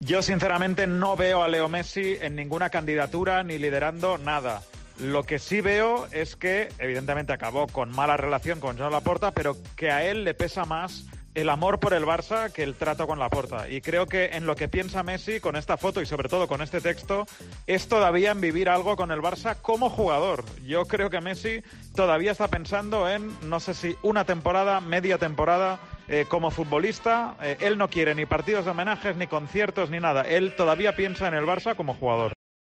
Yo sinceramente no veo a Leo Messi en ninguna candidatura ni liderando nada. Lo que sí veo es que evidentemente acabó con mala relación con Joan Laporta, pero que a él le pesa más el amor por el Barça que el trato con Laporta. Y creo que en lo que piensa Messi con esta foto y sobre todo con este texto es todavía en vivir algo con el Barça como jugador. Yo creo que Messi todavía está pensando en, no sé si una temporada, media temporada como futbolista. Él no quiere ni partidos de homenajes, ni conciertos, ni nada. Él todavía piensa en el Barça como jugador.